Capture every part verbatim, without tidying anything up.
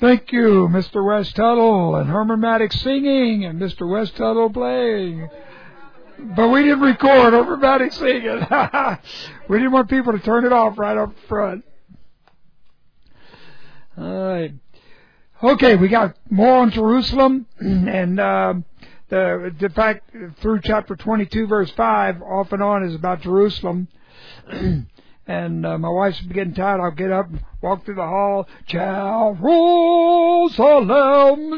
Thank you, Mister West Tuttle and Herman Maddox singing and Mister West Tuttle playing. But we didn't record Herman Maddox singing. We didn't want people to turn it off right up front. All right. Okay, we got more on Jerusalem, and uh, the the fact through chapter twenty-two, verse five, off and on is about Jerusalem. And uh, my wife's getting tired. I'll get up and walk through the hall. Jerusalem,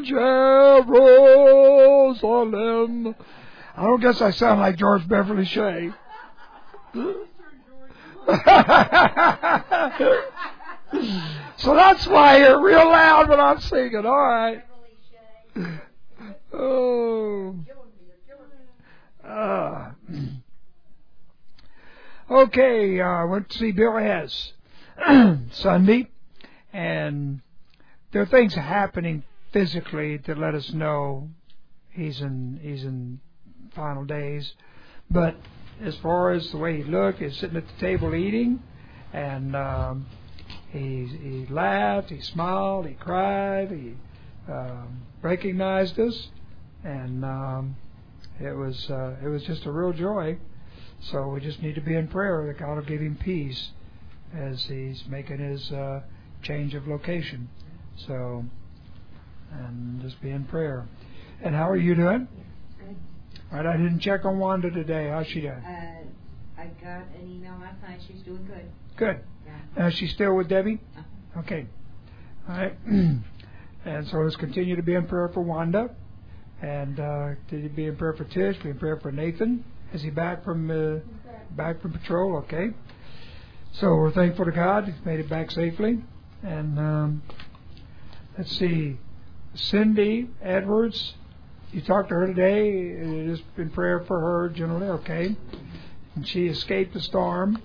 Jerusalem. I don't guess I sound like George Beverly Shea. So that's why I hear real loud when I'm singing. All right. Oh. Uh. Okay, I uh, went to see Bill Hess Sunday, and there are things happening physically to let us know he's in he's in final days. But as far as the way he looked, he's sitting at the table eating, and um, he he laughed, he smiled, he cried, he um, recognized us, and um, it was uh, it was just a real joy. So we just need to be in prayer that God will give him peace as he's making his uh, change of location. So, and just be in prayer. And how are you doing? Good. All right, I didn't check on Wanda today. How's she doing? Uh, I got an email last night. She's doing good. Good. Yeah. Uh, she's still with Debbie? Uh-huh. Okay. All right. And so let's continue to be in prayer for Wanda. And uh, to be in prayer for Tish, be in prayer for Nathan. Is he back from uh, back from patrol? Okay. So we're thankful to God. He's made it back safely. And um, let's see. Cindy Edwards, you talked to her today. Just in prayer for her generally. Okay. And she escaped the storm.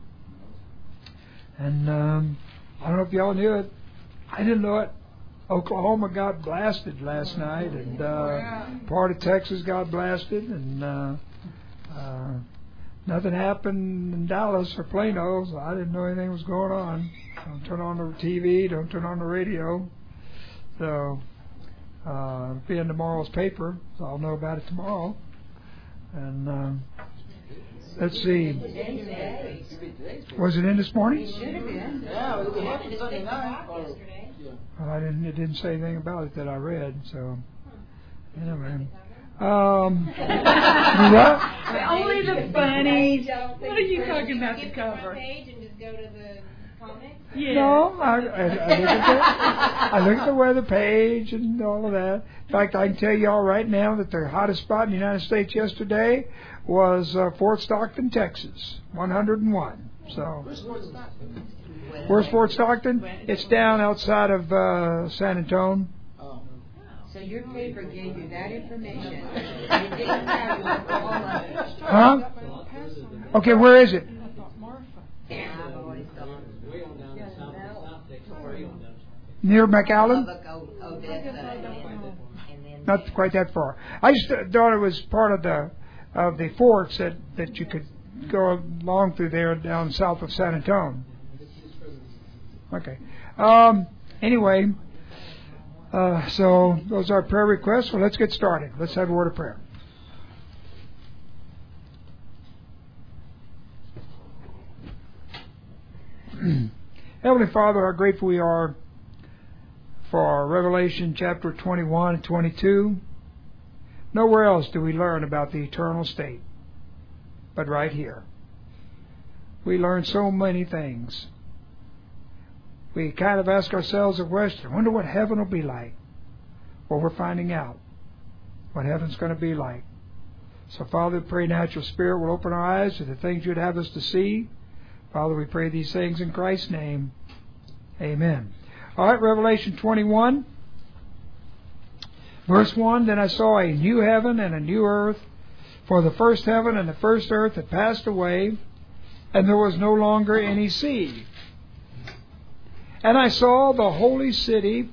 And um, I don't know if y'all knew it. I didn't know it. Oklahoma got blasted last night, and uh, part of Texas got blasted, and uh, uh, nothing happened in Dallas or Plano, so I didn't know anything was going on. Don't turn on the T V, don't turn on the radio. So, uh, it'll be in tomorrow's paper, so I'll know about it tomorrow. And uh, let's see. Was it in this morning? It should have been. Yeah, it happened Sunday night. Well, I didn't. It didn't say anything about it that I read. So, anyway. Um, what? Only the funnies. What are you talking about the cover? Page and just go to the comics? Yeah. No, I, I, I, look at the, I look at the weather page and all of that. In fact, I can tell you all right now that the hottest spot in the United States yesterday was uh, Fort Stockton, Texas, one hundred one. So. Where's Fort Stockton? It's down outside of uh, San Antonio. Oh. So your paper gave you that information. It didn't have all of it. Huh? Okay, where is it? I've always gone. Near McAllen? Odessa and then Not quite that far. I just thought it was part of the of the forts that, that you could go along through there down south of San Antonio. Okay. Um, anyway, uh, so those are prayer requests. Well, let's get started. Let's have a word of prayer. Heavenly Father, how grateful we are for Revelation chapter twenty-one and twenty-two. Nowhere else do we learn about the eternal state, but right here. We learn so many things. We kind of ask ourselves a question, I wonder what heaven will be like. Well, we're finding out what heaven's going to be like. So, Father, we pray now that your Spirit will open our eyes to the things you'd have us to see. Father, we pray these things in Christ's name. Amen. All right, Revelation twenty-one. Verse one, Then I saw a new heaven and a new earth, for the first heaven and the first earth had passed away, and there was no longer any sea. And I saw the holy city,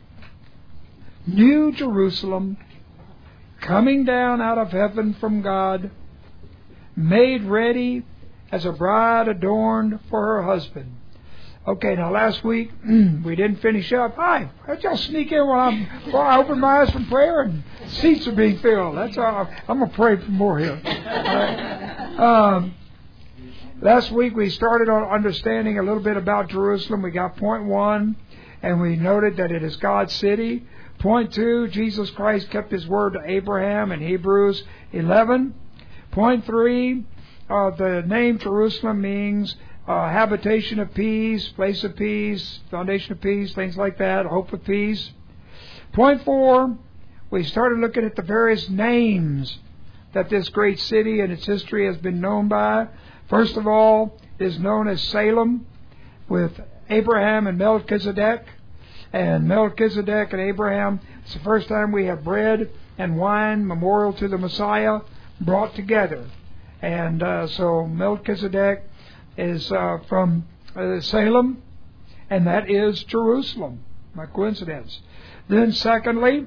New Jerusalem, coming down out of heaven from God, made ready as a bride adorned for her husband. Okay, now last week we didn't finish up. Hi, how'd y'all sneak in while, I'm, while I open my eyes for prayer and seats are being filled? That's all. I'm going to pray for more here. Right. Um, last week we started on understanding a little bit about Jerusalem. We got point one, and we noted that it is God's city. Point two, Jesus Christ kept His word to Abraham in Hebrews eleven. Point three, uh, the name Jerusalem means Uh, habitation of peace, place of peace, foundation of peace, things like that, hope of peace. Point four, we started looking at the various names that this great city and its history has been known by. First of all, it is known as Salem, with Abraham and Melchizedek. And Melchizedek and Abraham, it's the first time we have bread and wine, memorial to the Messiah, brought together. And uh, so Melchizedek is uh, from uh, Salem, and that is Jerusalem, by coincidence. Then secondly,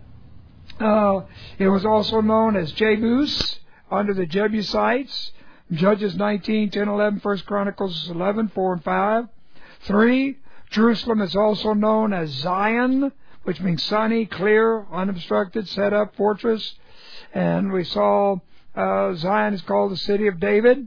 uh, it was also known as Jebus, under the Jebusites, Judges nineteen, ten, eleven, First Chronicles eleven, four and five. Three, Jerusalem is also known as Zion, which means sunny, clear, unobstructed, set up fortress. And we saw uh, Zion is called the city of David.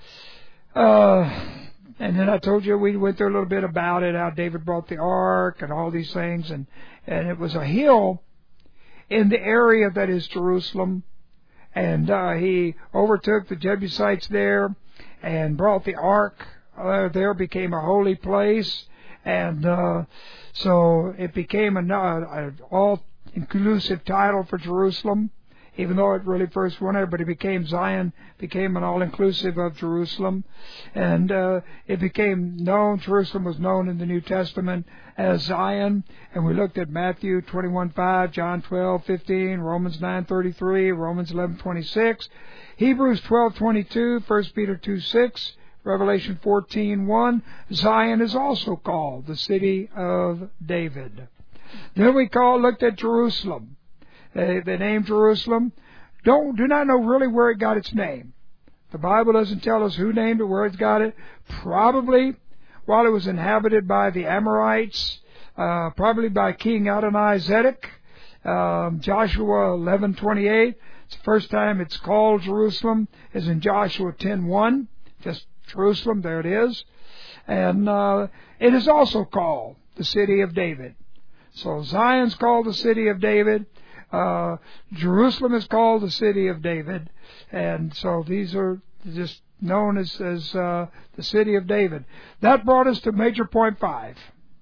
Uh, and then I told you we went through a little bit about it, how David brought the ark and all these things. And, and it was a hill in the area that is Jerusalem. And uh, he overtook the Jebusites there and brought the ark uh, there, became a holy place. And uh, so it became an uh, all-inclusive title for Jerusalem, even though it really first went there, but it became Zion, became an all-inclusive of Jerusalem. And uh, it became known, Jerusalem was known in the New Testament as Zion. And we looked at Matthew twenty-one five, John twelve fifteen, Romans nine thirty-three, Romans eleven twenty-six, Hebrews twelve twenty-two, First Peter two six, Revelation fourteen one. Zion is also called the city of David. Then we call, looked at Jerusalem. The, the name Jerusalem, don't do not know really where it got its name. The Bible doesn't tell us who named it, where it's got it. Probably while it was inhabited by the Amorites, uh, probably by King Adonai-Zedek. Um, Joshua eleven twenty-eight. It's the first time it's called Jerusalem, is in Joshua ten one. Just Jerusalem, there it is. And uh, it is also called the city of David. So Zion's called the city of David. Uh, Jerusalem is called the city of David, and so these are just known as, as uh, the city of David. That brought us to major point five.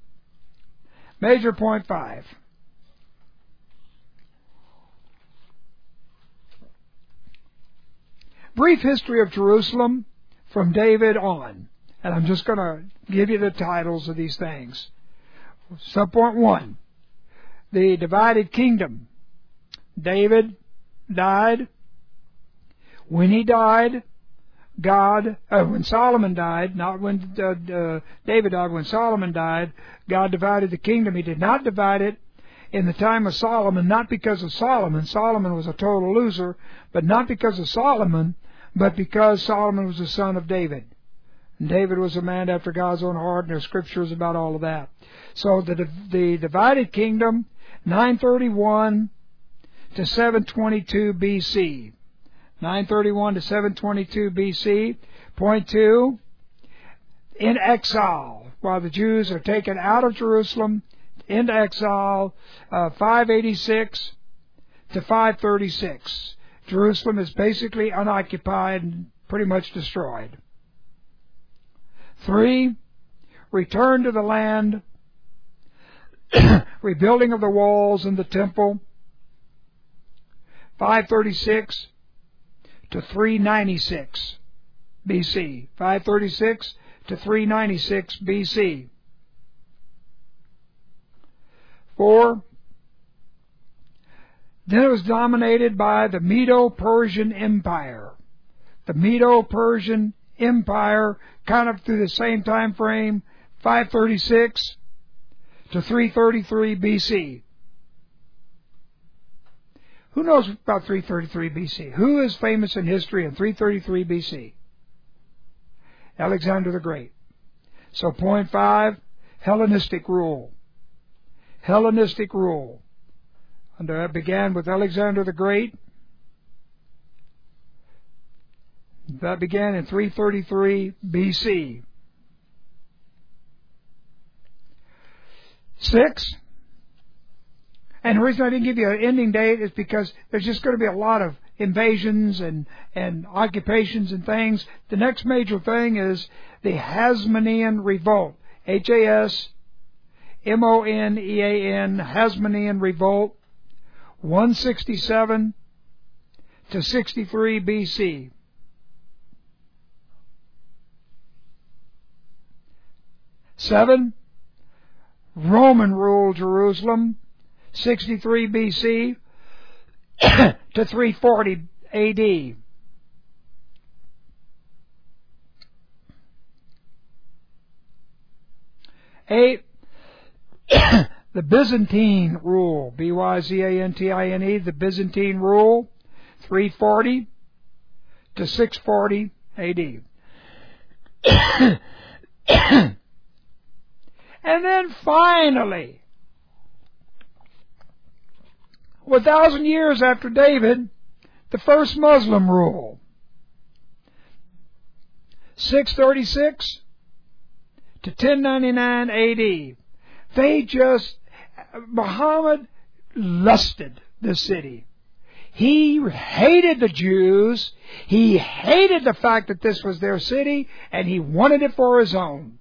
Major point five. Brief history of Jerusalem from David on, and I'm just going to give you the titles of these things. Subpoint one, the divided kingdom. David died. When he died, God, uh, when Solomon died, not when uh, uh, David died, when Solomon died, God divided the kingdom. He did not divide it in the time of Solomon, not because of Solomon. Solomon was a total loser, but not because of Solomon, but because Solomon was the son of David. And David was a man after God's own heart, and there are scriptures about all of that. So the the divided kingdom, nine thirty-one to seven twenty-two B C. nine thirty-one to seven twenty-two B C. Point two, in exile, while the Jews are taken out of Jerusalem into exile, uh, five eighty-six to five thirty-six. Jerusalem is basically unoccupied and pretty much destroyed. Three, return to the land, rebuilding of the walls and the temple, five thirty-six to three ninety-six B C. five thirty-six to three ninety-six B C. Four, then it was dominated by the Medo-Persian Empire. The Medo-Persian Empire, kind of through the same time frame, five thirty-six to three thirty-three B C. Who knows about three thirty-three B C? Who is famous in history in three thirty-three B C? Alexander the Great. So point five, Hellenistic rule. Hellenistic rule. And that began with Alexander the Great. That began in three thirty-three B C. Six. And the reason I didn't give you an ending date is because there's just going to be a lot of invasions and, and occupations and things. The next major thing is the Hasmonean Revolt. H A S M O N E A N, Hasmonean Revolt, one sixty-seven to sixty-three B C. Seven, Roman rule Jerusalem, sixty-three B C to three forty A D. Eight, the Byzantine rule, B Y Z A N T I N E, the Byzantine rule, three forty to six forty A D. And then finally, one thousand years after David, the first Muslim rule, six thirty-six to ten ninety-nine A D. They just, Muhammad lusted the city. He hated the Jews. He hated the fact that this was their city, and he wanted it for his own.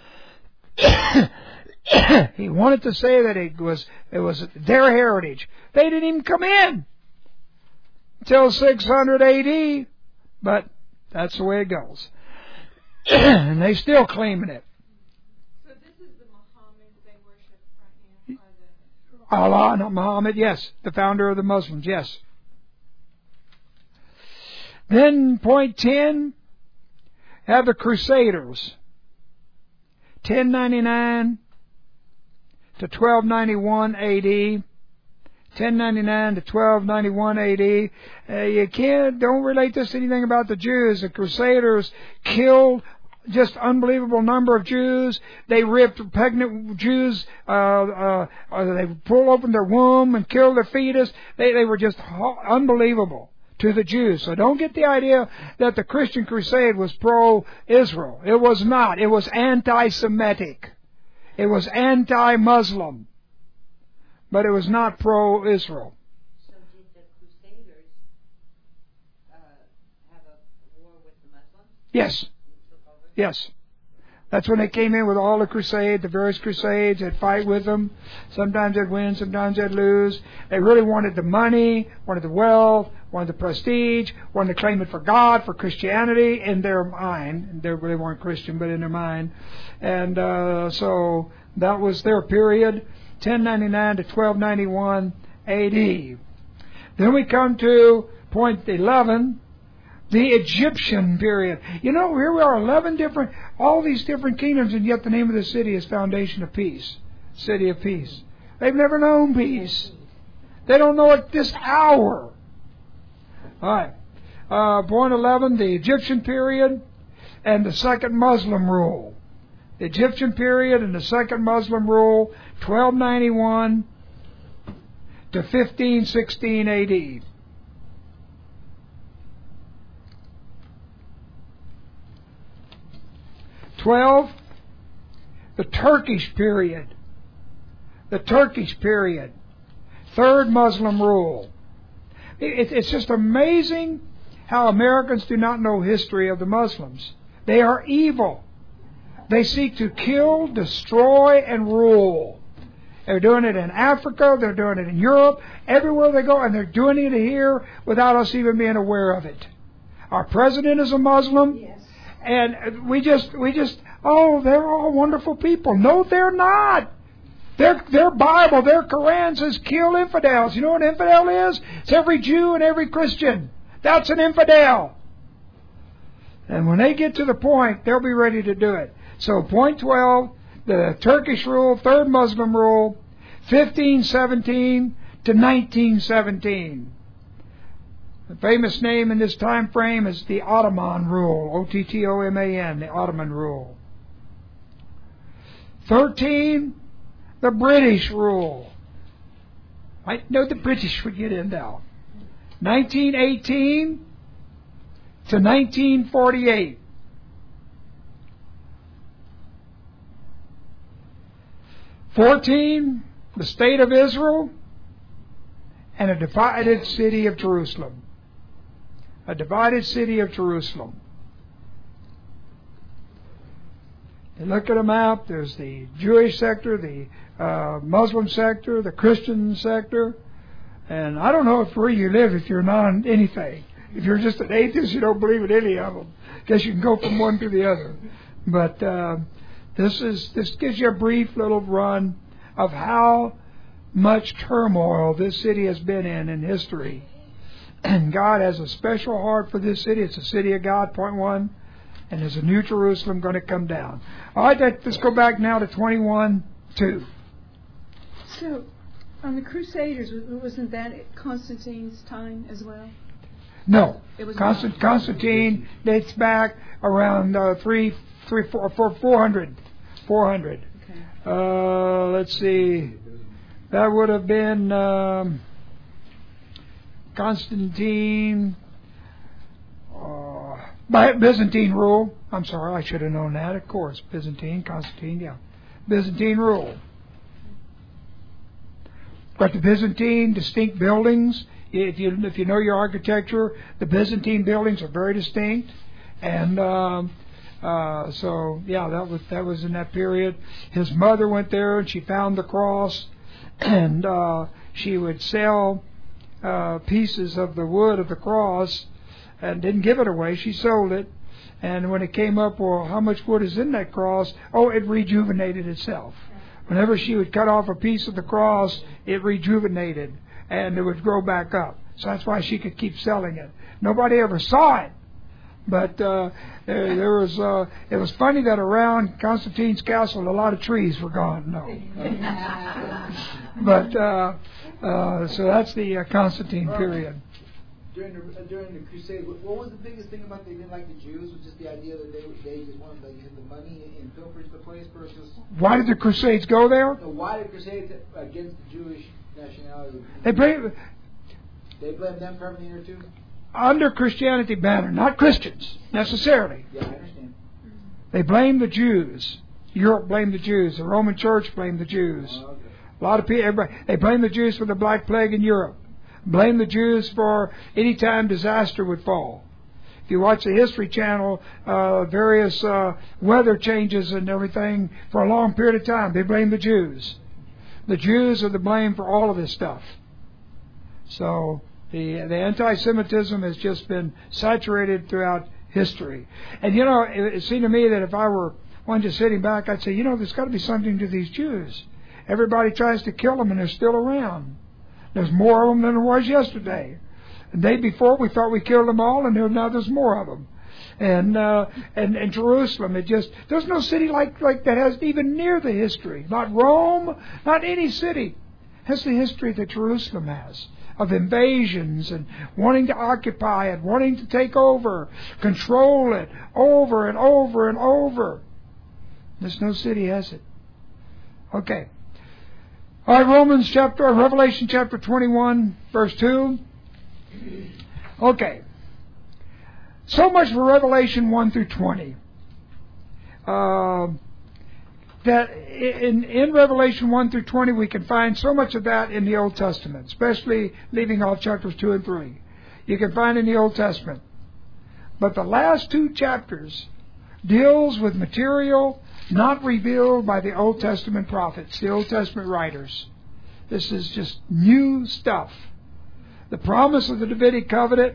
He wanted to say that it was it was their heritage. They didn't even come in until six hundred A D, but that's the way it goes. And they still claiming it. So this is the Muhammad they worship right now? Or the... Allah, not Muhammad, yes. The founder of the Muslims, yes. Then point ten, have the Crusaders. ten ninety-nine to twelve ninety-one A D. ten ninety-nine to twelve ninety-one A D. Uh, you can't, don't relate this to anything about the Jews. The Crusaders killed just unbelievable number of Jews. They ripped pregnant Jews, uh, uh, uh, they pulled open their womb and killed their fetus. They, they were just ho- unbelievable to the Jews. So don't get the idea that the Christian crusade was pro-Israel. It was not. It was anti-Semitic. It was anti-Muslim. But it was not pro-Israel. So did the Crusaders uh, have a war with the Muslims? Yes. Yes. That's when they came in with all the crusade, the various crusades. They'd fight with them. Sometimes they'd win, sometimes they'd lose. They really wanted the money, wanted the wealth, wanted the prestige, wanted to claim it for God, for Christianity in their mind. They really weren't Christian, but in their mind. And uh, so that was their period, ten ninety-nine to twelve ninety-one A D. Then we come to point eleven. The Egyptian period. You know, here we are, eleven different, all these different kingdoms, and yet the name of the city is Foundation of Peace. City of Peace. They've never known peace. They don't know it this hour. All right. Uh, point eleven, the Egyptian period and the second Muslim rule. The Egyptian period and the second Muslim rule, twelve ninety-one to fifteen sixteen A D. Twelve, the Turkish period. The Turkish period. Third Muslim rule. It, it's just amazing how Americans do not know history of the Muslims. They are evil. They seek to kill, destroy, and rule. They're doing it in Africa. They're doing it in Europe. Everywhere they go, and they're doing it here without us even being aware of it. Our president is a Muslim. Yes. And we just, we just, oh, they're all wonderful people. No, they're not. Their, their Bible, their Quran says kill infidels. You know what an infidel is? It's every Jew and every Christian. That's an infidel. And when they get to the point, they'll be ready to do it. So point twelve, the Turkish rule, third Muslim rule, fifteen seventeen to nineteen seventeen. The famous name in this time frame is the Ottoman rule, O T T O M A N, the Ottoman rule. thirteen, the British rule. I know the British would get in now. nineteen eighteen to nineteen forty-eight. fourteen, the state of Israel and a divided city of Jerusalem. A divided city of Jerusalem. You look at a map, there's the Jewish sector, the uh, Muslim sector, the Christian sector, and I don't know if where you live if you're non anything. If you're just an atheist, you don't believe in any of them. Guess you can go from one to the other. But uh, this is this gives you a brief little run of how much turmoil this city has been in in history. And God has a special heart for this city. It's a city of God, point one. And there's a new Jerusalem going to come down. All right, let's go back now to twenty-one two. So, on the Crusaders, wasn't that at Constantine's time as well? No. It was Constant, Constantine dates back around uh, three, three, four, four, four hundred. Four hundred. Okay. Uh, let's see. That would have been um, Constantine. Uh, by Byzantine rule. I'm sorry, I should have known that. Of course, Byzantine, Constantine, yeah, Byzantine rule. But the Byzantine distinct buildings. If you if you know your architecture, the Byzantine buildings are very distinct, and um, uh, so yeah, that was that was in that period. His mother went there and she found the cross, and uh, she would sell uh, pieces of the wood of the cross, and didn't give it away. She sold it, and when it came up, well, how much wood is in that cross? Oh, it rejuvenated itself. Whenever she would cut off a piece of the cross, it rejuvenated. And it would grow back up. So that's why she could keep selling it. Nobody ever saw it. But uh, there, there was. Uh, it was funny that around Constantine's castle, a lot of trees were gone. No. but uh, uh, so that's the uh, Constantine period. During the uh, during the Crusade, what, what was the biggest thing about they didn't like the Jews? Was just the idea that they they just wanted to get the money and pilferage the place versus. Why did the Crusades go there? No, why did Crusades against the Jewish nationality? They blame, they blame them for everything here too? under Christianity banner, not Christians necessarily. Yeah, I understand. They blame the Jews. Europe blamed the Jews. The Roman Church blamed the Jews. Oh, okay. A lot of people, everybody, they blame the Jews for the Black Plague in Europe. Blame the Jews for any time disaster would fall. If you watch the History Channel, uh, various uh, weather changes and everything for a long period of time, they blame the Jews. The Jews are the blame for all of this stuff. So the the anti-Semitism has just been saturated throughout history. And you know, it, it seemed to me that if I were one just sitting back, I'd say, you know, there's got to be something to these Jews. Everybody tries to kill them, and they're still around. There's more of them than there was yesterday. The day before, we thought we killed them all, and now there's more of them. And uh, and and Jerusalem, it just there's no city like like that has even near the history. Not Rome, not any city has the history that Jerusalem has, of invasions and wanting to occupy it, wanting to take over, control it, over and over and over. There's no city has it. Okay. All right, Romans chapter, Revelation chapter twenty-one, verse two. Okay. So much for Revelation one through twenty. Uh, that in, in Revelation one through twenty, we can find so much of that in the Old Testament, especially leaving off chapters two and three. You can find in the Old Testament. But the last two chapters deals with material not revealed by the Old Testament prophets, the Old Testament writers. This is just new stuff. The promise of the Davidic covenant,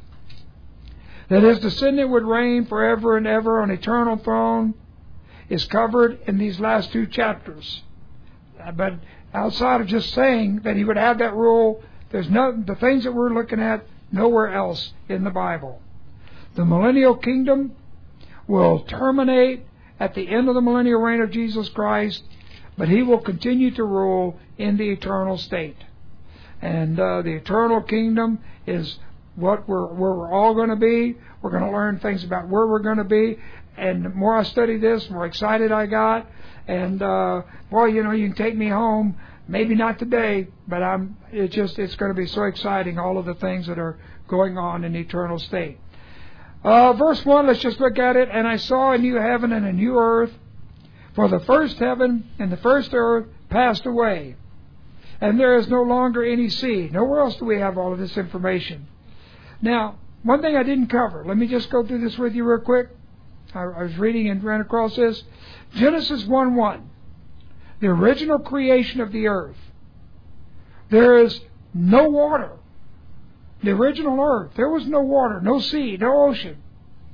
that his descendant would reign forever and ever on eternal throne, is covered in these last two chapters. But outside of just saying that he would have that rule, there's no the things that we're looking at nowhere else in the Bible. The millennial kingdom will terminate at the end of the millennial reign of Jesus Christ, but he will continue to rule in the eternal state. And uh, the eternal kingdom is what we're where we're all going to be. We're going to learn things about where we're going to be. And the more I study this, the more excited I got. And uh, boy, you know, you can take me home. Maybe not today, but I'm. It's just it's going to be so exciting. All of the things that are going on in the eternal state. Uh, verse one. Let's just look at it. And I saw a new heaven and a new earth, for the first heaven and the first earth passed away, and there is no longer any sea. Nowhere else do we have all of this information. Now, one thing I didn't cover. Let me just go through this with you real quick. I, I was reading and ran across this. Genesis one one. The original creation of the earth. There is no water. The original earth. There was no water, no sea, no ocean.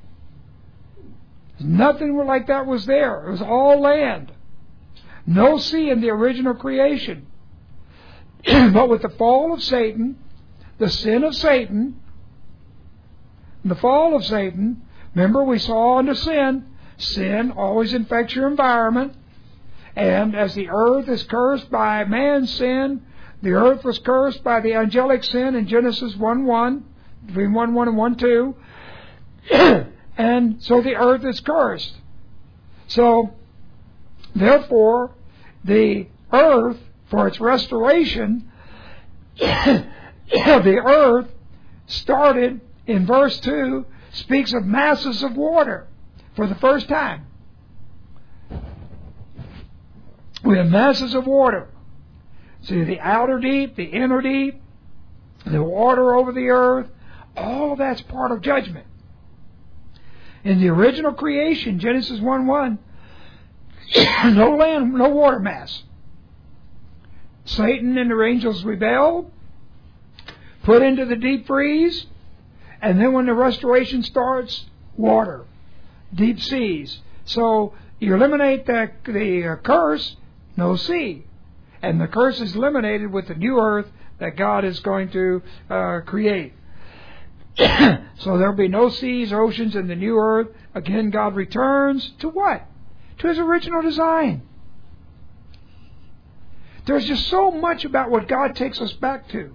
Nothing like that was there. It was all land. No sea in the original creation. But with the fall of Satan, the sin of Satan, the fall of Satan, remember we saw under sin, sin always infects your environment. And as the earth is cursed by man's sin, the earth was cursed by the angelic sin in Genesis one one, between one one and one two. And so the earth is cursed. So, therefore, the earth, for its restoration, the earth started in verse two, speaks of masses of water for the first time. We have masses of water. See, the outer deep, the inner deep, the water over the earth, all of that's part of judgment. In the original creation, Genesis one one, no land, no water mass. Satan and the angels rebelled, put into the deep freeze, and then when the restoration starts, water, deep seas. So you eliminate the, the uh, curse, no sea. And the curse is eliminated with the new earth that God is going to uh, create. So there will be no seas, oceans in the new earth. Again, God returns to what? To His original design. There's just so much about what God takes us back to.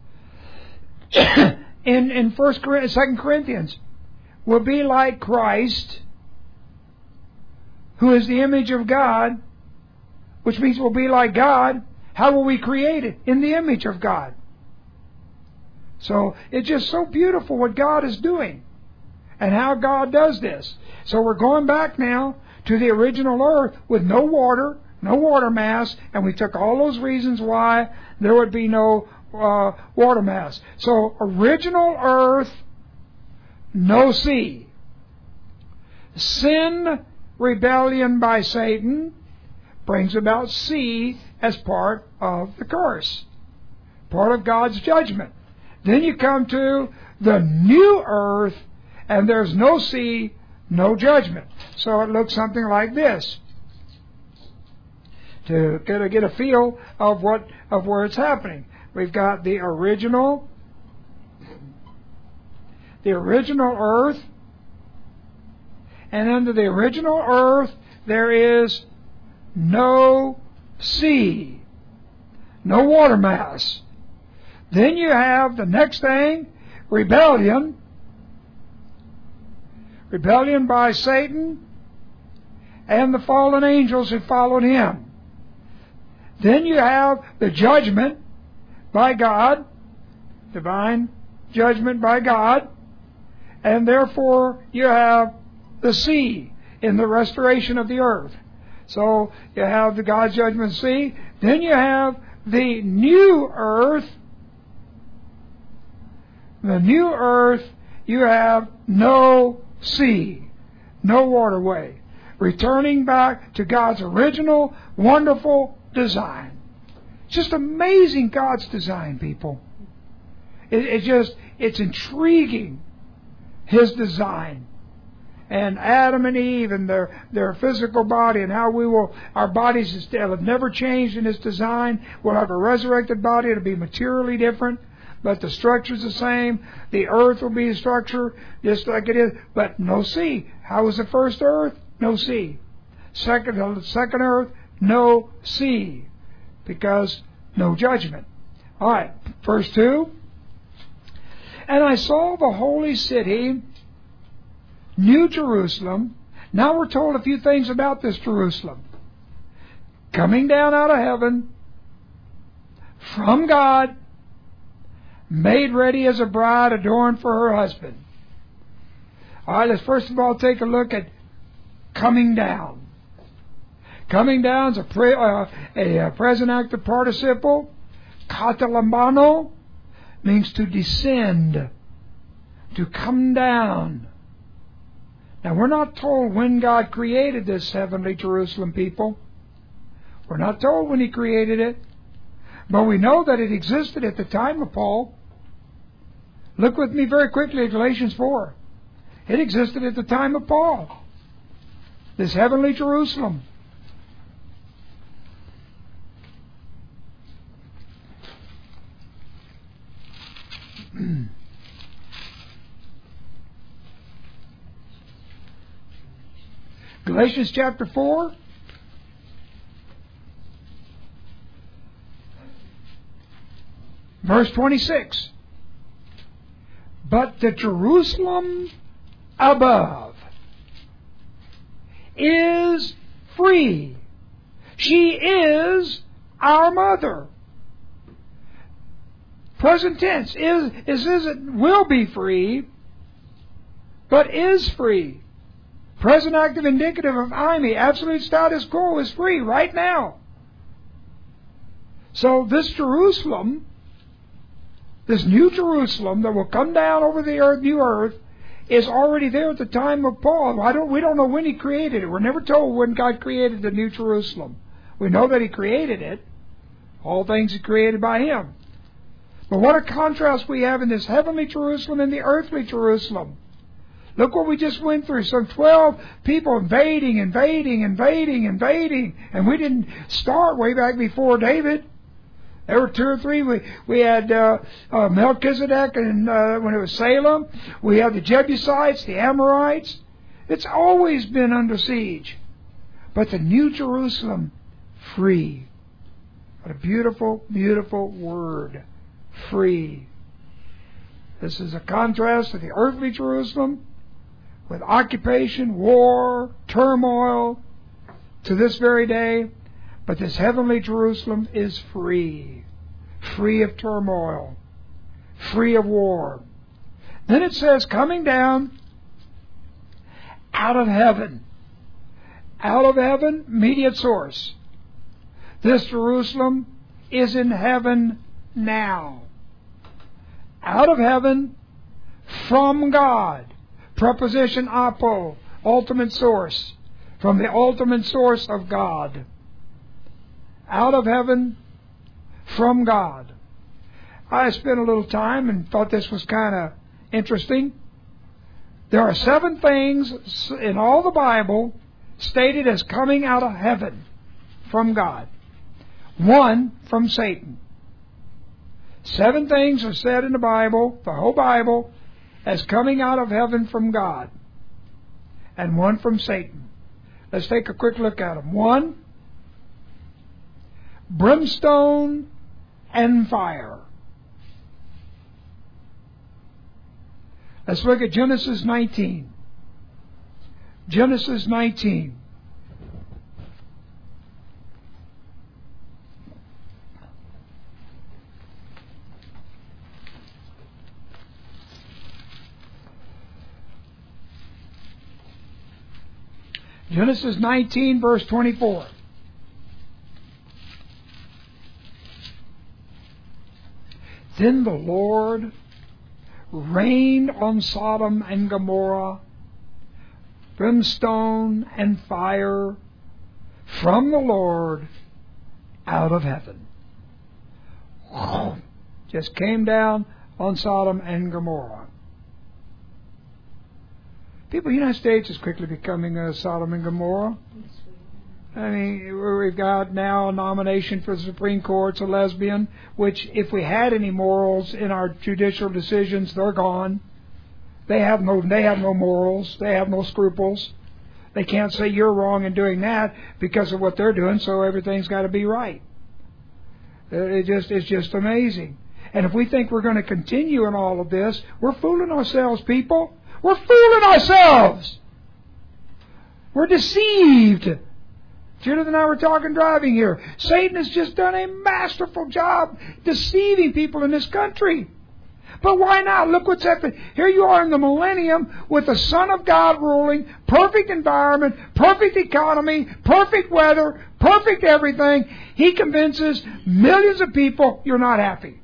in in First Corinthians, Second Corinthians, we'll be like Christ, who is the image of God, which means we'll be like God. How will we create it? In the image of God. So it's just so beautiful what God is doing and how God does this. So we're going back now to the original earth with no water, no water mass, and we took all those reasons why there would be no uh, water mass. So original earth, no sea. Sin, rebellion by Satan, brings about sea as part of the curse, part of God's judgment. Then you come to the new earth, and there's no sea, no judgment. So it looks something like this, to get a, get a feel of what of where it's happening. We've got the original, the original earth, and under the original earth there is no sea, no water mass. Then you have the next thing, rebellion. Rebellion by Satan and the fallen angels who followed him. Then you have the judgment by God, divine judgment by God, and therefore you have the sea in the restoration of the earth. So you have the God's judgment sea. Then you have the new earth. The new earth, you have no sea, no waterway. Returning back to God's original, wonderful design. It's just amazing, God's design, people. It, it just, it's intriguing, His design. And Adam and Eve and their, their physical body and how we will, our bodies have never changed in His design. We'll have a resurrected body. It'll be materially different, but the structure's the same. The earth will be a structure just like it is, but no sea. How was the first earth? No sea. Second, the second earth, no sea, because no judgment. All right, verse two. And I saw the holy city, New Jerusalem. Now we're told a few things about this Jerusalem. Coming down out of heaven from God, made ready as a bride adorned for her husband. All right, let's first of all take a look at coming down. Coming down is a, pre, uh, a, a present active participle. Katalambano means to descend, to come down. Now, we're not told when God created this heavenly Jerusalem, people. We're not told when He created it. But we know that it existed at the time of Paul. Look with me very quickly at Galatians four. It existed at the time of Paul. This heavenly Jerusalem. Galatians chapter four. Verse twenty-six. But the Jerusalem above is free. She is our mother. Present tense is is is it will be free, but is free. Present active indicative of Imi, absolute status quo, is free right now. So this Jerusalem, this new Jerusalem that will come down over the earth, new earth, is already there at the time of Paul. I don't, we don't know when he created it. We're never told when God created the new Jerusalem. We know that He created it. All things are created by Him. But what a contrast we have in this heavenly Jerusalem and the earthly Jerusalem. Look what we just went through. Some twelve people invading, invading, invading, invading. And we didn't start way back before David. There were two or three. We we had uh, uh, Melchizedek, and uh, when it was Salem, we had the Jebusites, the Amorites. It's always been under siege. But the New Jerusalem, free. What a beautiful, beautiful word. Free. This is a contrast to the earthly Jerusalem with occupation, war, turmoil to this very day. But this heavenly Jerusalem is free. Free of turmoil. Free of war. Then it says, coming down out of heaven. Out of heaven, immediate source. This Jerusalem is in heaven now. Out of heaven, from God. Preposition apo, ultimate source. From the ultimate source of God. Out of heaven, from God. I spent a little time and thought this was kind of interesting. There are seven things in all the Bible stated as coming out of heaven from God. One from Satan. Seven things are said in the Bible, the whole Bible, as coming out of heaven from God. And one from Satan. Let's take a quick look at them. One, brimstone and fire. Let's look at Genesis nineteen. Genesis nineteen. Genesis nineteen, verse twenty-four. Then the Lord rained on Sodom and Gomorrah brimstone and fire from the Lord out of heaven. Just came down on Sodom and Gomorrah. People, the United States is quickly becoming a Sodom and Gomorrah. I mean, we've got now a nomination for the Supreme Court's a lesbian, which if we had any morals in our judicial decisions, they're gone. They have no, they have no morals. They have no scruples. They can't say you're wrong in doing that because of what they're doing, so everything's got to be right. It just, it's just amazing. And if we think we're going to continue in all of this, we're fooling ourselves, people. We're fooling ourselves. We're deceived. Judith and I were talking driving here. Satan has just done a masterful job deceiving people in this country. But why not? Look what's happened. Here you are in the millennium with the Son of God ruling, perfect environment, perfect economy, perfect weather, perfect everything. He convinces millions of people you're not happy.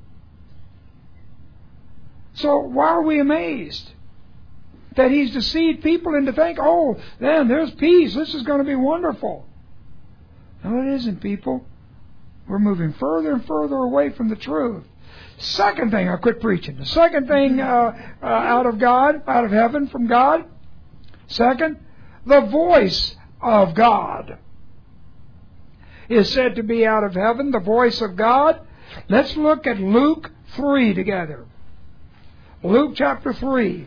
So why are we amazed that He's deceived people into think, oh, then there's peace. This is going to be wonderful. No, it isn't, people. We're moving further and further away from the truth. Second thing, I'll quit preaching. The second thing uh, uh, out of God, out of heaven from God. Second, the voice of God is said to be out of heaven, the voice of God. Let's look at Luke three together. Luke chapter three.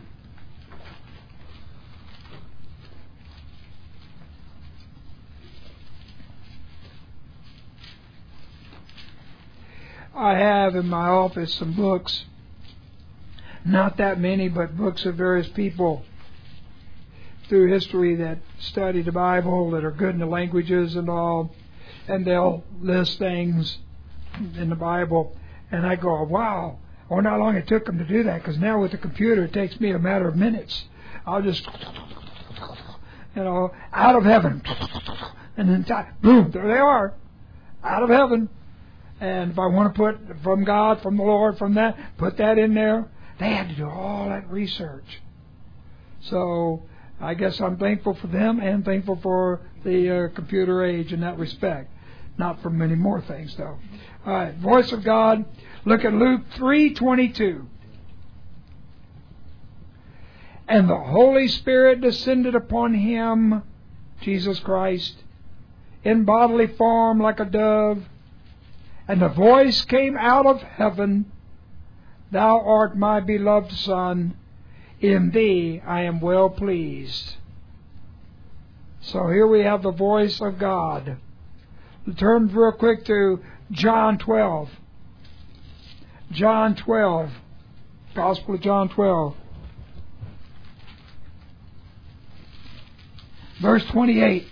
I have in my office some books, not that many, but books of various people through history that study the Bible, that are good in the languages and all, and they'll list things in the Bible, and I go, wow, I wonder how long it took them to do that, because now with the computer it takes me a matter of minutes. I'll just, you know, out of heaven, and then boom, there they are, out of heaven. And if I want to put from God, from the Lord, from that, put that in there. They had to do all that research. So I guess I'm thankful for them and thankful for the uh, computer age in that respect. Not for many more things, though. All right, voice of God. Look at Luke three twenty-two. And the Holy Spirit descended upon Him, Jesus Christ, in bodily form like a dove. And the voice came out of heaven, Thou art my beloved Son, in Thee I am well pleased. So here we have the voice of God. Turn real quick to John twelve. John twelve. Gospel of John twelve. Verse twenty-eight.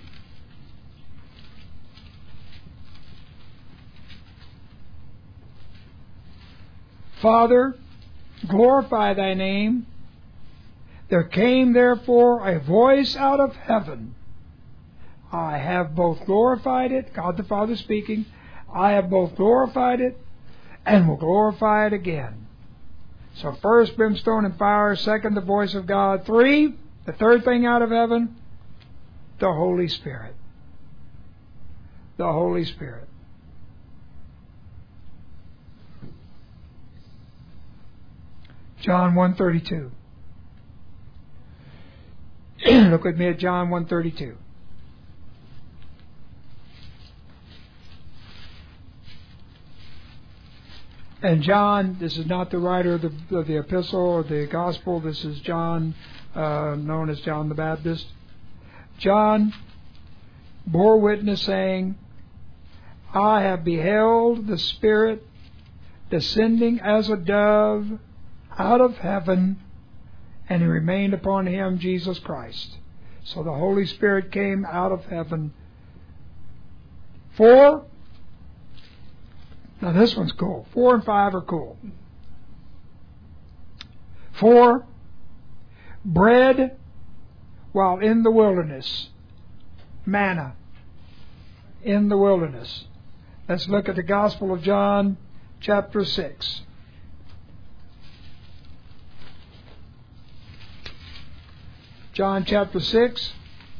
Father, glorify Thy name. There came therefore a voice out of heaven. I have both glorified it, God the Father speaking, I have both glorified it and will glorify it again. So first, brimstone and fire. Second, the voice of God. Three, the third thing out of heaven, the Holy Spirit. The Holy Spirit. John one thirty-two. Look with me at John one thirty-two. And John, this is not the writer of the, of the epistle or the gospel. This is John, uh, known as John the Baptist. John bore witness, saying, I have beheld the Spirit descending as a dove out of heaven, and He remained upon Him, Jesus Christ. So the Holy Spirit came out of heaven. Four. Now this one's cool. Four and five are cool. Four. Bread while in the wilderness. Manna in the wilderness. Let's look at the Gospel of John, chapter six. John chapter six.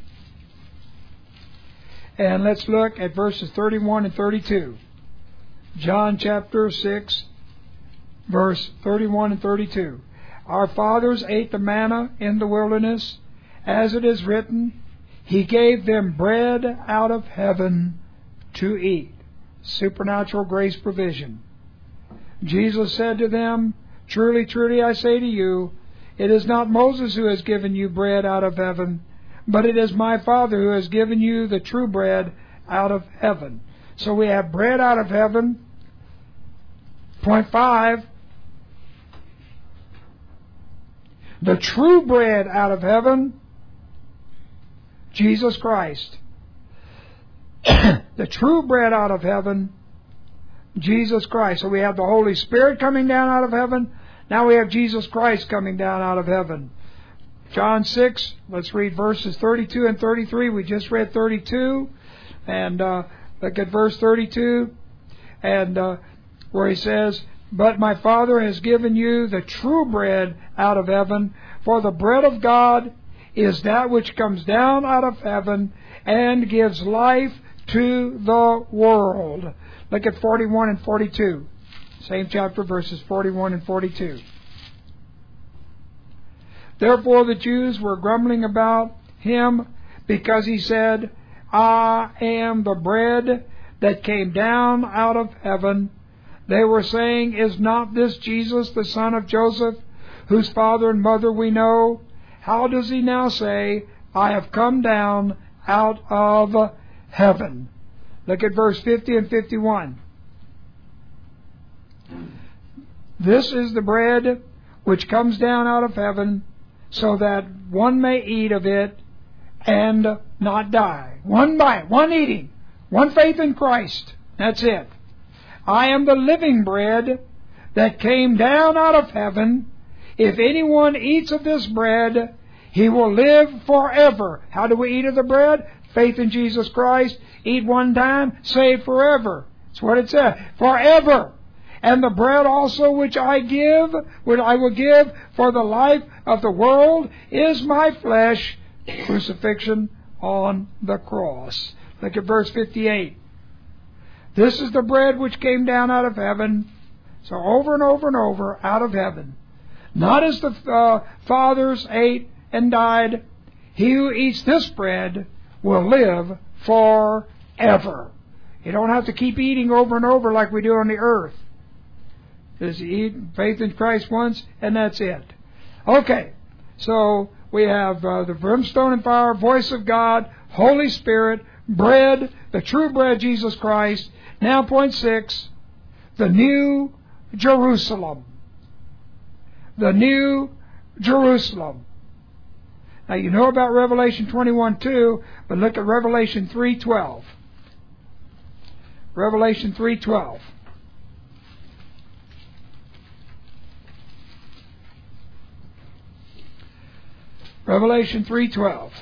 And let's look at verses thirty-one and thirty-two. John chapter six, verse thirty-one and thirty-two. Our fathers ate the manna in the wilderness, as it is written, He gave them bread out of heaven to eat. Supernatural grace provision. Jesus said to them, Truly, truly, I say to you, it is not Moses who has given you bread out of heaven, but it is my Father who has given you the true bread out of heaven. So we have bread out of heaven. Point five, The true bread out of heaven, Jesus Christ. The true bread out of heaven, Jesus Christ. So we have the Holy Spirit coming down out of heaven. Now we have Jesus Christ coming down out of heaven. John six, let's read verses thirty-two and thirty-three. We just read thirty-two. And uh, look at verse thirty-two. And uh, where he says, "But my Father has given you the true bread out of heaven. For the bread of God is that which comes down out of heaven and gives life to the world." Look at forty-one and forty-two. Same chapter, verses forty-one and forty-two. "Therefore the Jews were grumbling about him because he said, I am the bread that came down out of heaven. They were saying, Is not this Jesus, the son of Joseph, whose father and mother we know? How does he now say, I have come down out of heaven?" Look at verse fifty and fifty-one. "This is the bread which comes down out of heaven, so that one may eat of it and not die." One bite, one eating, one faith in Christ. That's it. "I am the living bread that came down out of heaven. If anyone eats of this bread, he will live forever." How do we eat of the bread? Faith in Jesus Christ. Eat one time, save forever. That's what it says. Forever. "And the bread also which I give, which I will give for the life of the world, is my flesh." Crucifixion on the cross. Look at verse fifty-eight. "This is the bread which came down out of heaven." So over and over and over, out of heaven. "Not as the uh, fathers ate and died. He who eats this bread will live forever." You don't have to keep eating over and over like we do on the earth. Just eat faith in Christ once, and that's it. Okay, so we have uh, the brimstone and fire, voice of God, Holy Spirit, bread, the true bread, Jesus Christ. Now, point six, the New Jerusalem. The New Jerusalem. Now, you know about Revelation twenty-one two, but look at Revelation three twelve. Revelation three twelve. Revelation three twelve.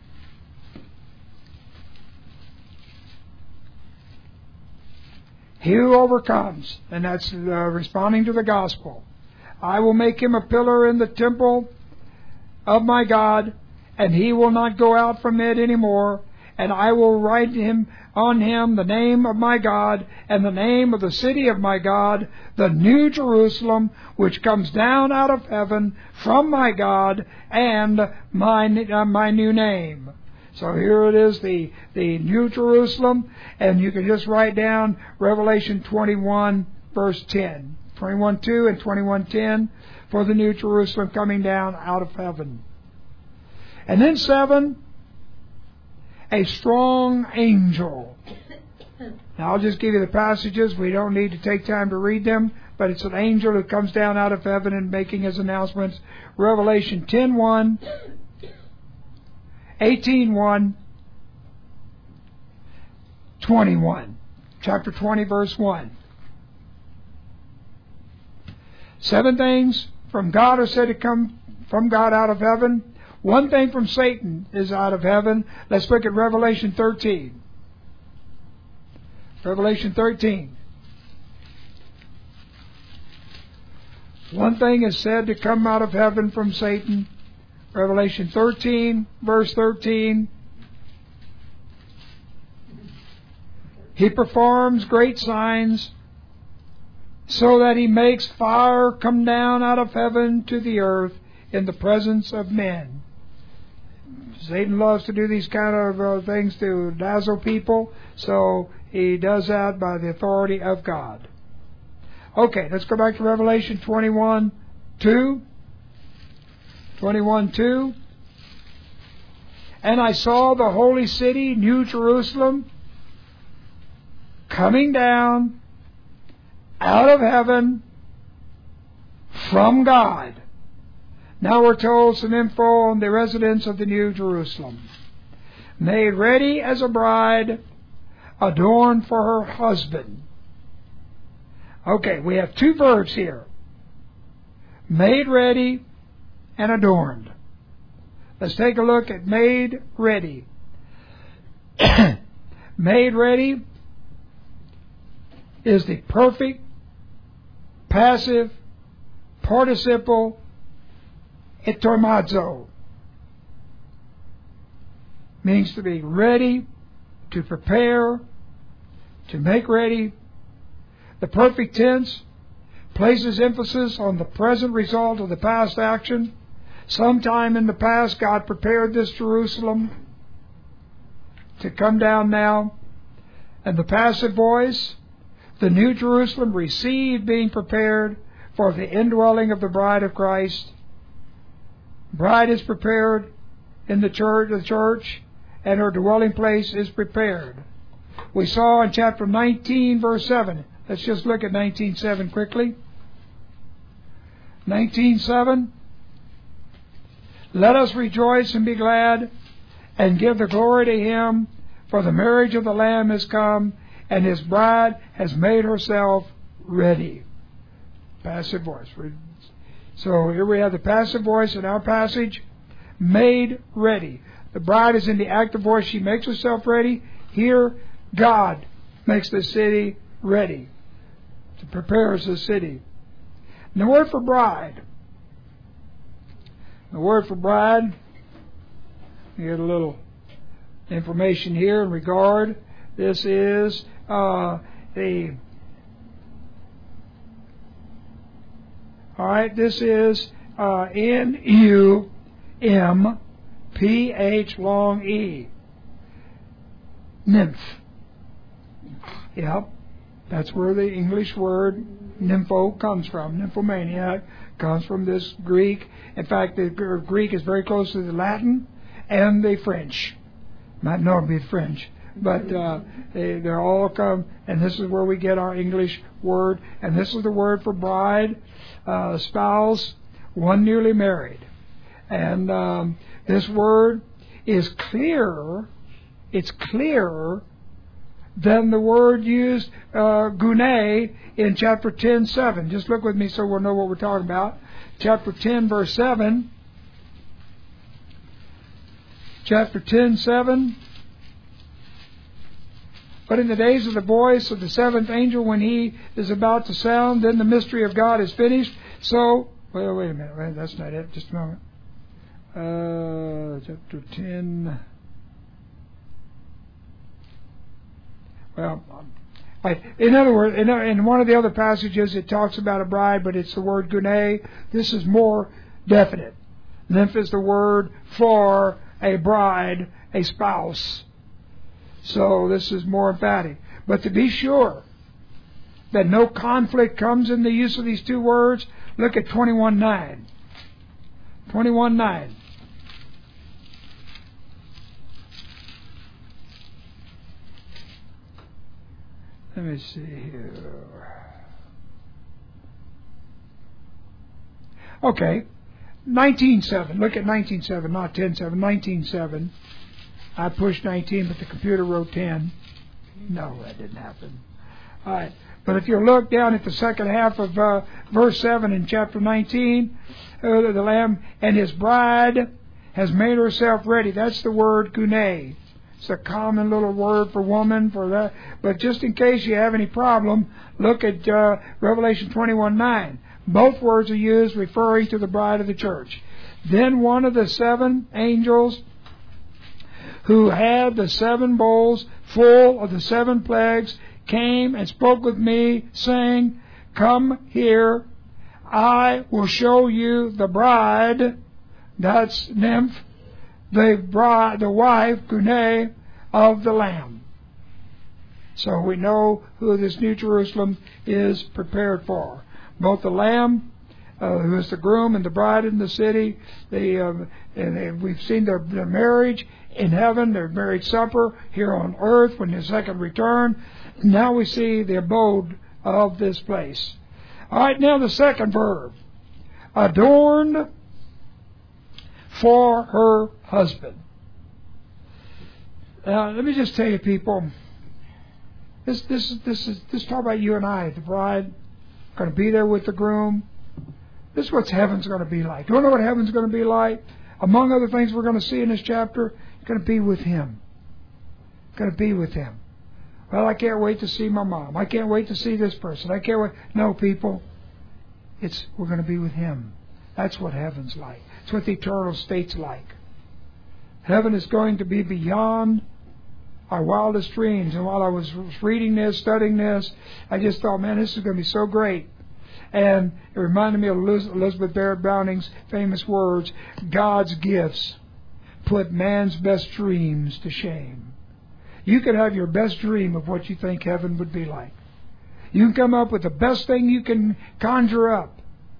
"He who overcomes," and that's uh, responding to the gospel, "I will make him a pillar in the temple of my God, and he will not go out from it any more. And I will write him on him the name of my God, and the name of the city of my God, the New Jerusalem, which comes down out of heaven from my God, and my uh, my new name." So here it is, the, the New Jerusalem, and you can just write down Revelation twenty-one, verse ten. twenty-one two and twenty-one ten, for the New Jerusalem coming down out of heaven. And then seven, a strong angel. Now I'll just give you the passages. We don't need to take time to read them, but it's an angel who comes down out of heaven and making his announcements. Revelation ten one, eighteen one, twenty-one. Chapter twenty, verse one. Seven things from God are said to come from God out of heaven. One thing from Satan is out of heaven. Let's look at Revelation thirteen. Revelation thirteen. One thing is said to come out of heaven from Satan. Revelation thirteen, verse thirteen. "He performs great signs, so that he makes fire come down out of heaven to the earth in the presence of men." Satan loves to do these kind of uh, things to dazzle people, so he does that by the authority of God. Okay, let's go back to Revelation twenty-one two. twenty-one two. "And I saw the holy city, New Jerusalem, coming down out of heaven from God." Now we're told some info on the residents of the New Jerusalem. Made ready as a bride, adorned for her husband. Okay, we have two verbs here. Made ready and adorned. Let's take a look at made ready. Made ready is the perfect passive participle etomazo. Means to be ready, to prepare, to make ready. The perfect tense places emphasis on the present result of the past action. Sometime in the past, God prepared this Jerusalem to come down now. And the passive voice, the New Jerusalem received being prepared for the indwelling of the bride of Christ. Bride is prepared in the church, the church, and her dwelling place is prepared. We saw in chapter nineteen, verse seven. Let's just look at nineteen seven quickly. nineteen seven. Let us rejoice and be glad and give the glory to Him, for the marriage of the Lamb is come, and His bride has made herself ready. Passive voice. So here we have the passive voice in our passage. Made ready. The bride is in the active voice. She makes herself ready. Here, God makes the city ready. To prepare the city. And the word for bride. The word for bride. We get a little information here in regard. This is uh, the. All right. This is uh, N U M P H long E. Nymph. Yep. That's where the English word nympho comes from. Nymphomaniac comes from this Greek. In fact, the Greek is very close to the Latin and the French. Might not be French, but uh, they, they're all come, and this is where we get our English word. And this is the word for bride, uh, spouse, one newly married. And um, this word is clearer. It's clearer than the word used, uh, gune, in chapter ten, seven. Just look with me so we'll know what we're talking about. Chapter ten, verse seven. Chapter ten, seven. But in the days of the voice of the seventh angel, when he is about to sound, then the mystery of God is finished. So, wait, wait a minute. Wait, that's not it. Just a moment. Uh, chapter ten. Well, I, in other words, in, in one of the other passages it talks about a bride, but it's the word gune. This is more definite. Nymph is the word for a bride, a spouse. So this is more emphatic. But to be sure that no conflict comes in the use of these two words, look at twenty-one nine. twenty-one nine. Let me see here. Okay. nineteen seven. Look at nineteen seven, not ten seven. nineteen seven. I pushed nineteen, but the computer wrote ten. No, that didn't happen. All right. But if you look down at the second half of uh, verse seven in chapter nineteen, uh, the Lamb and His bride has made herself ready. That's the word gune. It's a common little word for woman for that. But just in case you have any problem, look at uh, Revelation twenty-one nine. Both words are used referring to the bride of the church. Then one of the seven angels who had the seven bowls full of the seven plagues came and spoke with me, saying, "Come here, I will show you the bride," that's nymph, the bride, the wife, gune, of the Lamb. So we know who this New Jerusalem is prepared for. Both the Lamb, uh, who is the groom, and the bride in the city. They, uh, and they, we've seen their, their marriage in heaven, their marriage supper here on earth when His second return. Now we see the abode of this place. All right, now the second verb. Adorned for her husband. Uh, let me just tell you, people, this this is this is this talk about you and I, the bride, going to be there with the groom. This is what heaven's going to be like. Do you know what heaven's going to be like? Among other things we're going to see in this chapter, it's going to be with Him. Going to be with Him. Well, I can't wait to see my mom. I can't wait to see this person. I can't wait. No, people, it's we're going to be with Him. That's what heaven's like. It's what the eternal state's like. Heaven is going to be beyond our wildest dreams. And while I was reading this, studying this, I just thought, man, this is going to be so great. And it reminded me of Elizabeth Barrett Browning's famous words, God's gifts put man's best dreams to shame. You can have your best dream of what you think heaven would be like. You can come up with the best thing you can conjure up.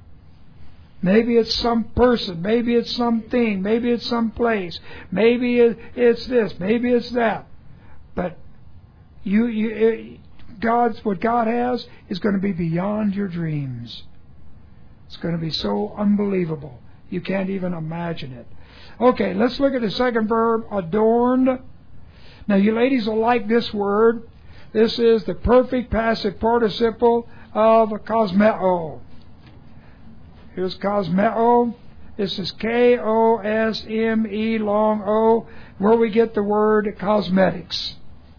Maybe it's some person, maybe it's something, maybe it's some place, maybe it's this, maybe it's that. But you, you, it, God's what God has is going to be beyond your dreams. It's going to be so unbelievable. You can't even imagine it. Okay, let's look at the second verb, adorned. Now, you ladies will like this word. This is the perfect passive participle of cosmeo. Here's cosmeo. This is K O S M E long O, where we get the word cosmetics.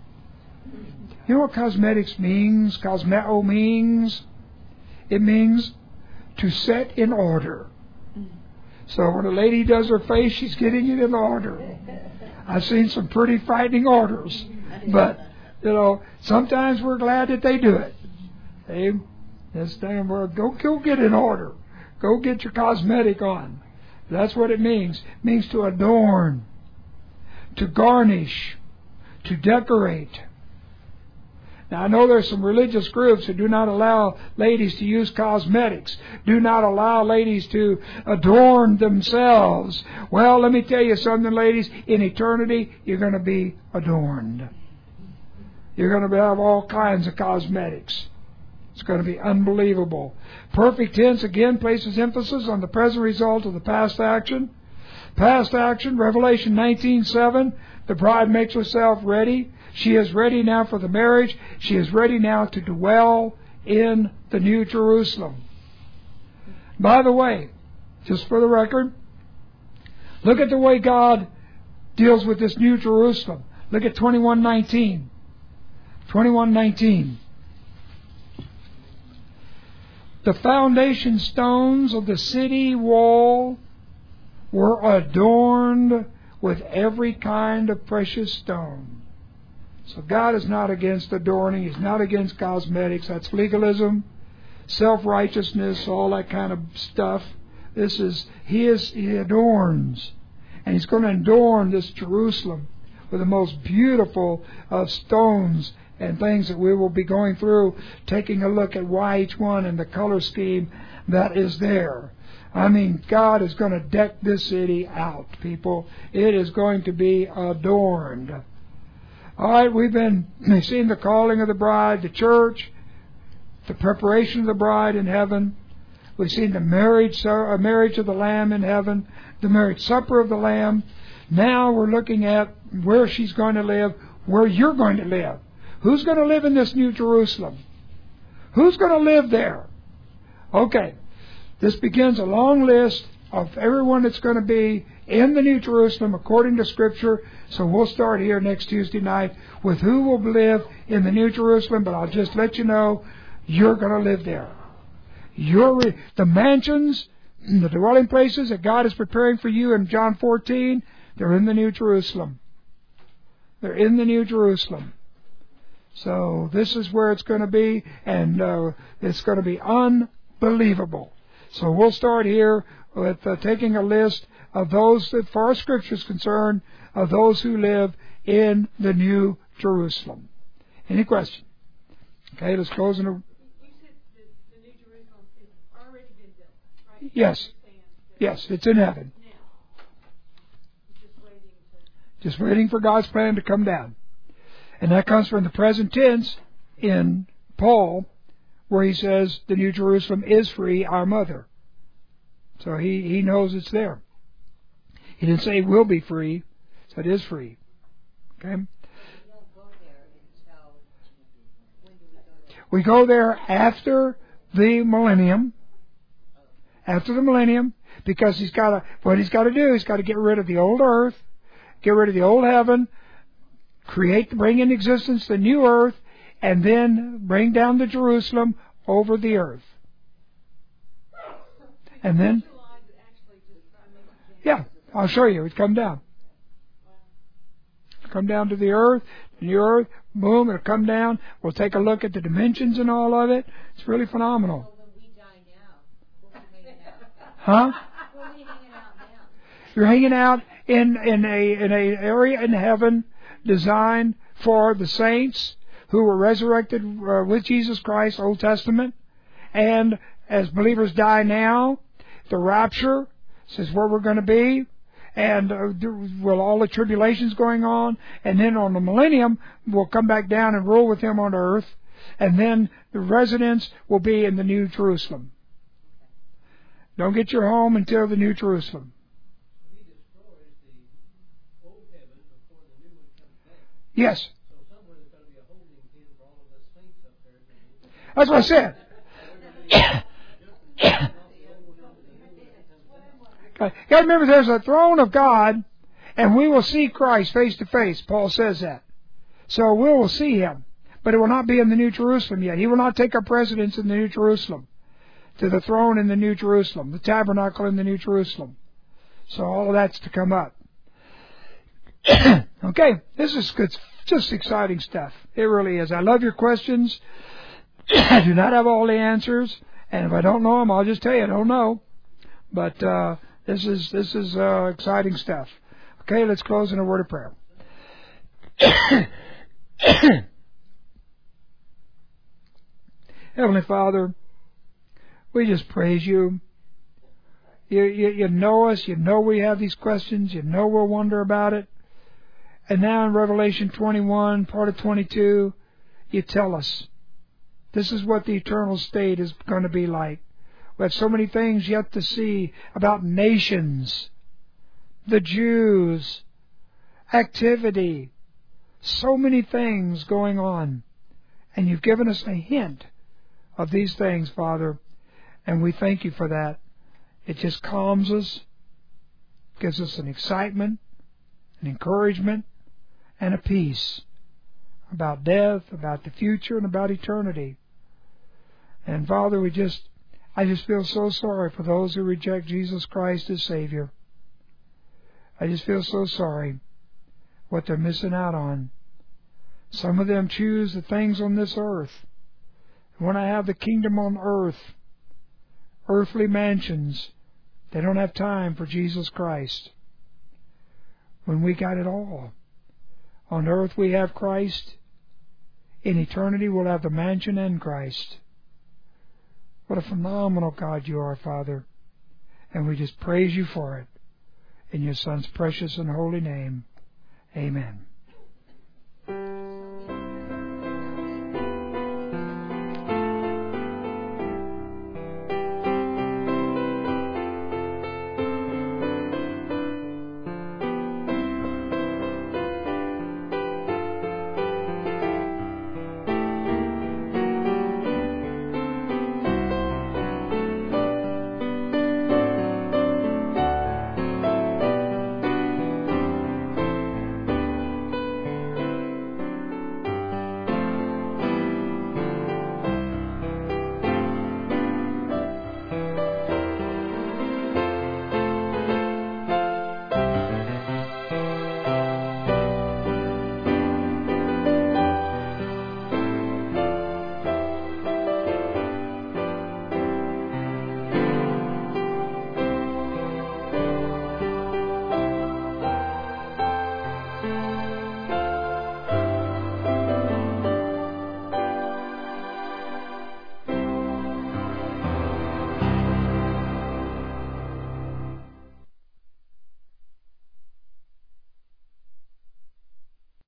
You know what cosmetics means? Cosmeo means? It means to set in order. So when a lady does her face, she's getting it in order. I've seen some pretty frightening orders. But, you know, sometimes we're glad that they do it. They, this time, well, go, go get in order. Go get your cosmetic on. That's what it means. It means to adorn, to garnish, to decorate. Now, I know there's some religious groups who do not allow ladies to use cosmetics, do not allow ladies to adorn themselves. Well, let me tell you something, ladies. In eternity, you're going to be adorned. You're going to have all kinds of cosmetics. It's going to be unbelievable. Perfect tense, again, places emphasis on the present result of the past action. Past action, Revelation nineteen seven, the bride makes herself ready. She is ready now for the marriage. She is ready now to dwell in the New Jerusalem. By the way, just for the record, look at the way God deals with this New Jerusalem. Look at twenty-one nineteen. twenty-one nineteen. The foundation stones of the city wall were adorned with every kind of precious stone. So God is not against adorning. He's not against cosmetics. That's legalism, self-righteousness, all that kind of stuff. This is, He is, He adorns. And He's going to adorn this Jerusalem with the most beautiful of stones and things that we will be going through, taking a look at why each one and the color scheme that is there. I mean, God is going to deck this city out, people. It is going to be adorned. All right, we've been seeing the calling of the bride, the church, the preparation of the bride in heaven. We've seen the marriage, uh, marriage of the Lamb in heaven, the marriage supper of the Lamb. Now we're looking at where she's going to live, where you're going to live. Who's going to live in this New Jerusalem? Who's going to live there? Okay, this begins a long list of everyone that's going to be in the New Jerusalem according to Scripture. So we'll start here next Tuesday night with who will live in the New Jerusalem. But I'll just let you know, you're going to live there. You're the mansions, the dwelling places that God is preparing for you in John fourteen, they're in the New Jerusalem. They're in the New Jerusalem. So this is where it's going to be, and uh, it's going to be unbelievable. So we'll start here with uh, taking a list of those, that, far as Scripture is concerned, of those who live in the New Jerusalem. Any question? Okay, let's close in a... You said that the New Jerusalem has already been built, right? Yes. Yes, it's in heaven. Now, it's just waiting to... Just waiting for God's plan to come down. And that comes from the present tense in Paul, where he says the New Jerusalem is free, our mother. So he, he knows it's there. He didn't say will be free, so it is free. Okay? We go there after the millennium. After the millennium, because he's got to, what he's got to do, he's got to get rid of the old earth, get rid of the old heaven, create, bring in existence the new earth, and then bring down the Jerusalem over the earth. And then, yeah, I'll show you. It come down. Come down to the earth, the new earth, boom, it'll come down. We'll take a look at the dimensions and all of it. It's really phenomenal. Huh? You're hanging out in, in a in a area in heaven designed for the saints who were resurrected uh, with Jesus Christ, Old Testament. And as believers die now, the rapture says where we're going to be. And uh, with all the tribulations going on. And then on the millennium, we'll come back down and rule with Him on earth. And then the residents will be in the New Jerusalem. Don't get your home until the New Jerusalem. He destroys the old heaven before the new one comes back. Yes. So somewhere there's going to be a holding pen for all of us saints up there. That's what I said. Okay. You got to remember there's a throne of God, and we will see Christ face to face. Paul says that. So we will see Him. But it will not be in the New Jerusalem yet. He will not take our precedence in the New Jerusalem. To the throne in the New Jerusalem, the tabernacle in the New Jerusalem. So all of that's to come up. Okay, this is good, just exciting stuff. It really is. I love your questions. I do not have all the answers, and if I don't know them, I'll just tell you I don't know. But uh, this is this is uh, exciting stuff. Okay, let's close in a word of prayer. Heavenly Father, we just praise you. You, you. you know us. You know we have these questions. You know we'll wonder about it. And now in Revelation twenty-one, part of twenty-two, you tell us this is what the eternal state is going to be like. We have so many things yet to see about nations, the Jews, activity, so many things going on. And you've given us a hint of these things, Father. And we thank you for that. It just calms us, gives us an excitement, an encouragement, and a peace about death, about the future, and about eternity. And Father, we just, I just feel so sorry for those who reject Jesus Christ as Savior. I just feel so sorry what they're missing out on. Some of them choose the things on this earth. When I have the kingdom on earth, earthly mansions, they don't have time for Jesus Christ. When we got it all. On earth we have Christ. In eternity we'll have the mansion and Christ. What a phenomenal God you are, Father. And we just praise you for it. In your Son's precious and holy name. Amen.